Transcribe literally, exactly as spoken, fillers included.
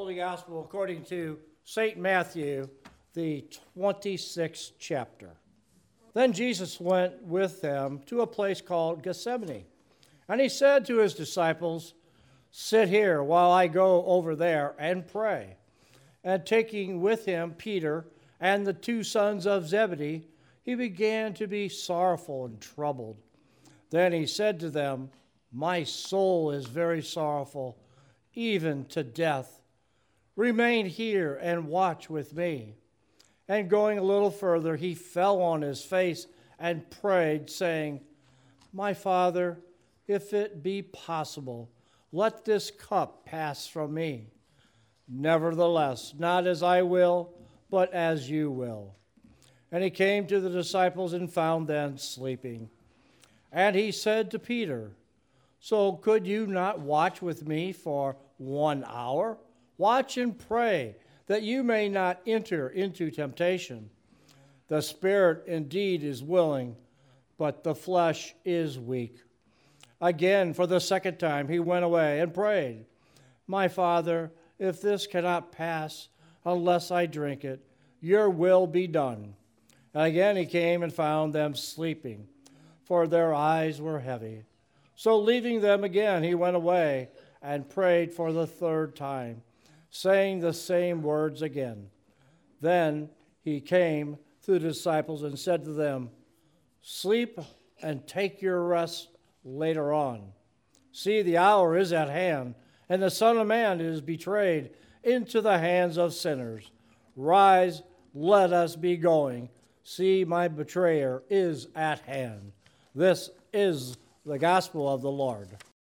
Holy Gospel according to Saint Matthew, the twenty-sixth chapter. Then Jesus went with them to a place called Gethsemane, and he said to his disciples, "Sit here while I go over there and pray." And taking with him Peter and the two sons of Zebedee, he began to be sorrowful and troubled. Then he said to them, "My soul is very sorrowful, even to death. Remain here and watch with me." And going a little further, he fell on his face and prayed, saying, "My Father, if it be possible, let this cup pass from me. Nevertheless, not as I will, but as you will." And he came to the disciples and found them sleeping. And he said to Peter, "So could you not watch with me for one hour? Watch and pray, that you may not enter into temptation. The spirit indeed is willing, but the flesh is weak." Again, for the second time, he went away and prayed, "My Father, if this cannot pass unless I drink it, your will be done." And again he came and found them sleeping, for their eyes were heavy. So leaving them again, he went away and prayed for the third time, saying the same words again. Then he came to the disciples and said to them, "Sleep and take your rest later on. See, the hour is at hand, and the Son of Man is betrayed into the hands of sinners. Rise, let us be going. See, my betrayer is at hand." This is the gospel of the Lord.